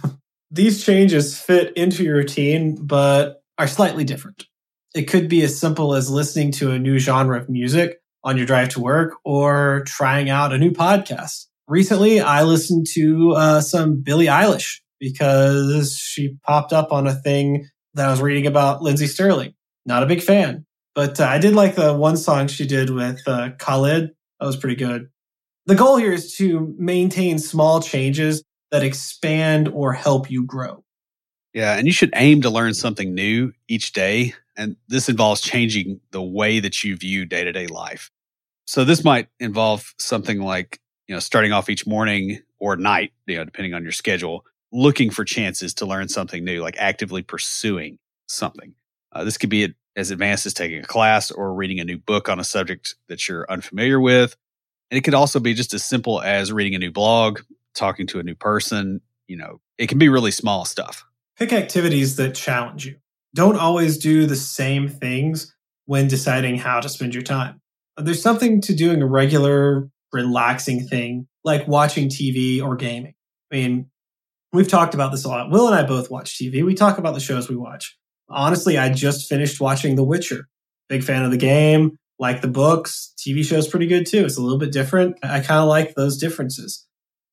These changes fit into your routine, but are slightly different. It could be as simple as listening to a new genre of music on your drive to work or trying out a new podcast. Recently, I listened to uh, some Billie Eilish because she popped up on a thing that I was reading about Lindsey Sterling. Not a big fan, but uh, I did like the one song she did with uh, Khalid. That was pretty good. The goal here is to maintain small changes that expand or help you grow. Yeah, and you should aim to learn something new each day. And this involves changing the way that you view day-to-day life. So this might involve something like, you know, starting off each morning or night, you know, depending on your schedule, looking for chances to learn something new, like actively pursuing something. Uh, this could be as advanced as taking a class or reading a new book on a subject that you're unfamiliar with. And it could also be just as simple as reading a new blog, talking to a new person. You know, it can be really small stuff. Pick activities that challenge you. Don't always do the same things when deciding how to spend your time. There's something to doing a regular, relaxing thing like watching T V or gaming. I mean, we've talked about this a lot. Will and I both watch T V. We talk about the shows we watch. Honestly, I just finished watching The Witcher. Big fan of the game, like the books. T V show's pretty good too. It's a little bit different. I kind of like those differences.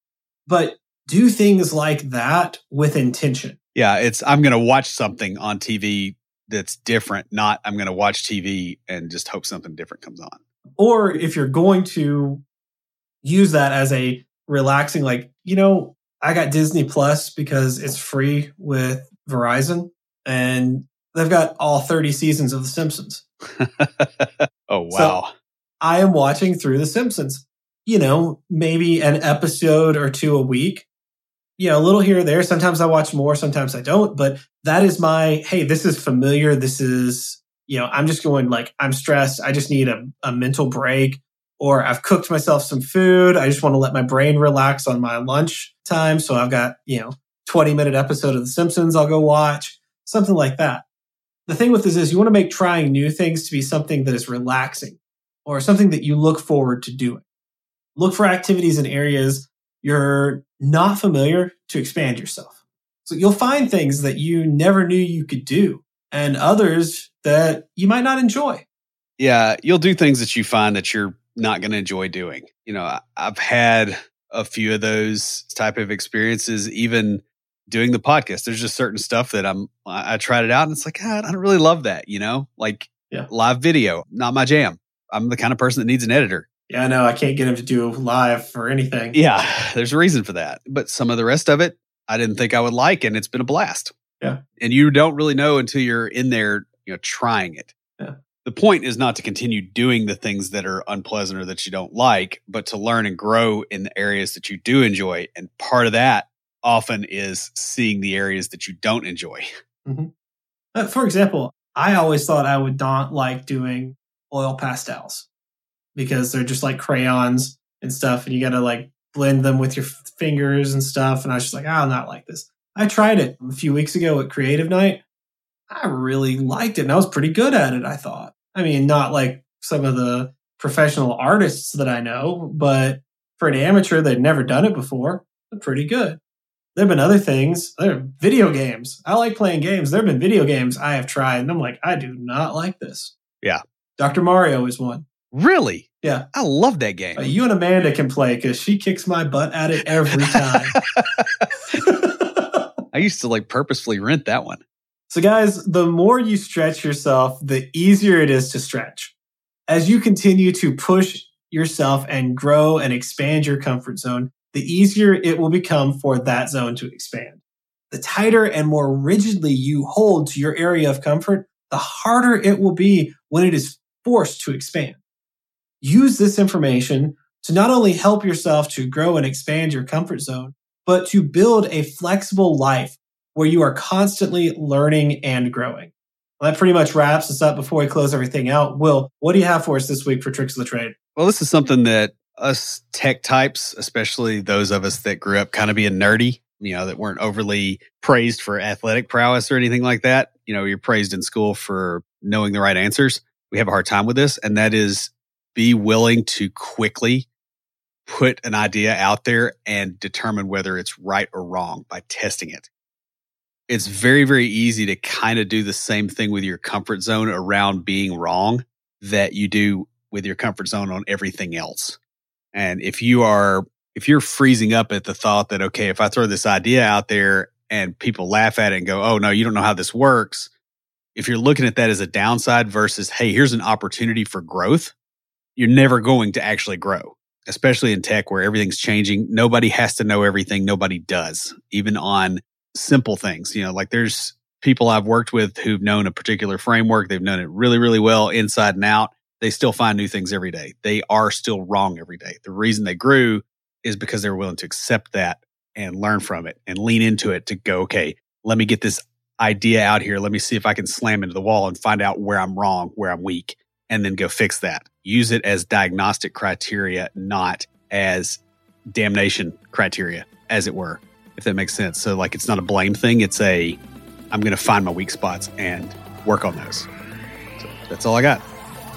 But do things like that with intention. Yeah, it's I'm going to watch something on T V that's different, not I'm going to watch T V and just hope something different comes on. Or if you're going to use that as a relaxing, like, you know, I got Disney Plus because it's free with Verizon and they've got all thirty seasons of The Simpsons. Oh, wow. So I am watching through The Simpsons, you know, maybe an episode or two a week. You know, a little here or there. Sometimes I watch more, sometimes I don't. But that is my, hey, this is familiar. This is, you know, I'm just going like, I'm stressed. I just need a, a mental break. Or I've cooked myself some food. I just want to let my brain relax on my lunch time. So I've got, you know, twenty minute episode of The Simpsons I'll go watch. Something like that. The thing with this is you want to make trying new things to be something that is relaxing or something that you look forward to doing. Look for activities in areas you're not familiar to expand yourself. So you'll find things that you never knew you could do and others that you might not enjoy. Yeah, you'll do things that you find that you're not going to enjoy doing. You know, I've had a few of those type of experiences, even doing the podcast. There's just certain stuff that I'm, I tried it out and it's like, ah, I don't really love that, you know, like yeah. live video, not my jam. I'm the kind of person that needs an editor. Yeah, I know. I can't get him to do live or anything. Yeah, there's a reason for that. But some of the rest of it, I didn't think I would like, and it's been a blast. Yeah. And you don't really know until you're in there, you know, trying it. Yeah. The point is not to continue doing the things that are unpleasant or that you don't like, but to learn and grow in the areas that you do enjoy. And part of that often is seeing the areas that you don't enjoy. Mm-hmm. Uh, for example, I always thought I would not like doing oil pastels because they're just like crayons and stuff. And you got to like blend them with your f- fingers and stuff. And I was just like, I'll not like this. I tried it a few weeks ago at Creative Night. I really liked it. And I was pretty good at it, I thought. I mean, not like some of the professional artists that I know, but for an amateur that'd never done it before, they're pretty good. There have been other things. There are video games. I like playing games. There have been video games I have tried, and I'm like, I do not like this. Yeah. Doctor Mario is one. Really? Yeah. I love that game. Uh, you and Amanda can play because she kicks my butt at it every time. I used to like purposefully rent that one. So guys, the more you stretch yourself, the easier it is to stretch. As you continue to push yourself and grow and expand your comfort zone, the easier it will become for that zone to expand. The tighter and more rigidly you hold to your area of comfort, the harder it will be when it is forced to expand. Use this information to not only help yourself to grow and expand your comfort zone, but to build a flexible life where you are constantly learning and growing. Well, that pretty much wraps us up before we close everything out. Will, what do you have for us this week for Tricks of the Trade? Well, this is something that us tech types, especially those of us that grew up kind of being nerdy, you know, that weren't overly praised for athletic prowess or anything like that. You know, you're praised in school for knowing the right answers. We have a hard time with this, and that is be willing to quickly put an idea out there and determine whether it's right or wrong by testing it. It's very, very easy to kind of do the same thing with your comfort zone around being wrong that you do with your comfort zone on everything else. And if you are, if you're freezing up at the thought that, okay, if I throw this idea out there and people laugh at it and go, oh, no, you don't know how this works. If you're looking at that as a downside versus, hey, here's an opportunity for growth, you're never going to actually grow, especially in tech where everything's changing. Nobody has to know everything. Nobody does, even on simple things. You know, like there's people I've worked with who've known a particular framework. They've known it really, really well inside and out. They still find new things every day. They are still wrong every day. The reason they grew is because they were willing to accept that and learn from it and lean into it to go, okay, let me get this idea out here. Let me see if I can slam into the wall and find out where I'm wrong, where I'm weak, and then go fix that. Use it as diagnostic criteria, not as damnation criteria, as it were, if that makes sense. So like, it's not a blame thing. It's a, I'm going to find my weak spots and work on those. So that's all I got.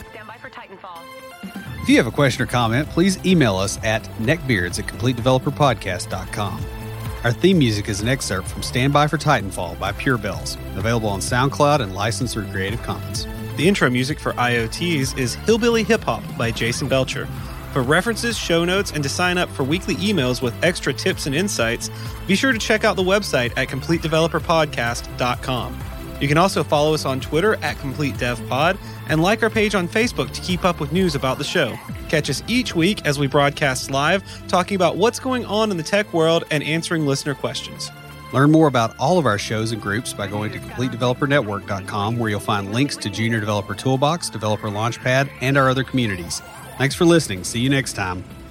If you have a question or comment, please email us at neckbeards at complete developer podcast dot com. Our theme music is an excerpt from Stand By for Titanfall by Pure Bells, available on SoundCloud and licensed through Creative Commons. The intro music for I O Ts is Hillbilly Hip Hop by Jason Belcher. For references, show notes, and to sign up for weekly emails with extra tips and insights, be sure to check out the website at complete developer podcast dot com. You can also follow us on Twitter at CompleteDevPod and like our page on Facebook to keep up with news about the show. Catch us each week as we broadcast live, talking about what's going on in the tech world and answering listener questions. Learn more about all of our shows and groups by going to complete developer network dot com, where you'll find links to Junior Developer Toolbox, Developer Launchpad, and our other communities. Thanks for listening. See you next time.